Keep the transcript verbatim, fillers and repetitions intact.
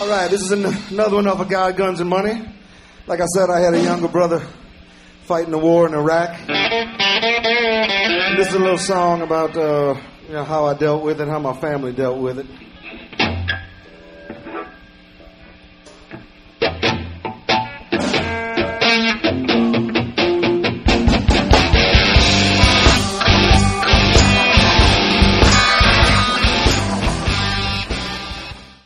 All right, this is an- another one off of God, Guns, and Money. Like I said, I had a younger brother fighting the war in Iraq. And this is a little song about uh, you know, how I dealt with it, how my family dealt with it.